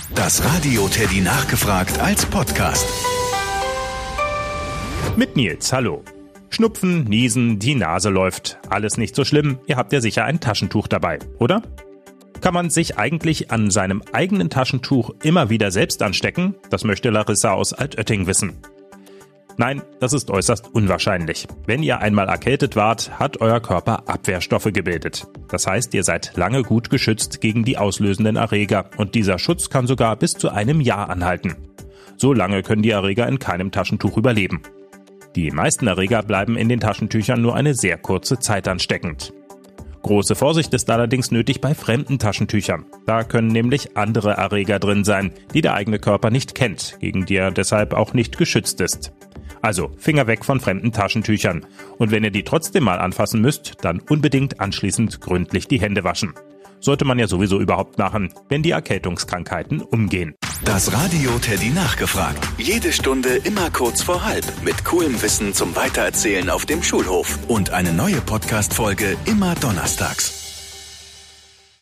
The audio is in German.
Das Radio Teddy nachgefragt als Podcast. Mit Nils, hallo. Schnupfen, Niesen, die Nase läuft. Alles nicht so schlimm, ihr habt ja sicher ein Taschentuch dabei, oder? Kann man sich eigentlich an seinem eigenen Taschentuch immer wieder selbst anstecken? Das möchte Larissa aus Altötting wissen. Nein, das ist äußerst unwahrscheinlich. Wenn ihr einmal erkältet wart, hat euer Körper Abwehrstoffe gebildet. Das heißt, ihr seid lange gut geschützt gegen die auslösenden Erreger und dieser Schutz kann sogar bis zu einem Jahr anhalten. So lange können die Erreger in keinem Taschentuch überleben. Die meisten Erreger bleiben in den Taschentüchern nur eine sehr kurze Zeit ansteckend. Große Vorsicht ist allerdings nötig bei fremden Taschentüchern. Da können nämlich andere Erreger drin sein, die der eigene Körper nicht kennt, gegen die er deshalb auch nicht geschützt ist. Also Finger weg von fremden Taschentüchern. Und wenn ihr die trotzdem mal anfassen müsst, dann unbedingt anschließend gründlich die Hände waschen. Sollte man ja sowieso überhaupt machen, wenn die Erkältungskrankheiten umgehen. Das Radio Teddy nachgefragt. Jede Stunde immer kurz vor halb. Mit coolem Wissen zum Weitererzählen auf dem Schulhof. Und eine neue Podcast-Folge immer donnerstags.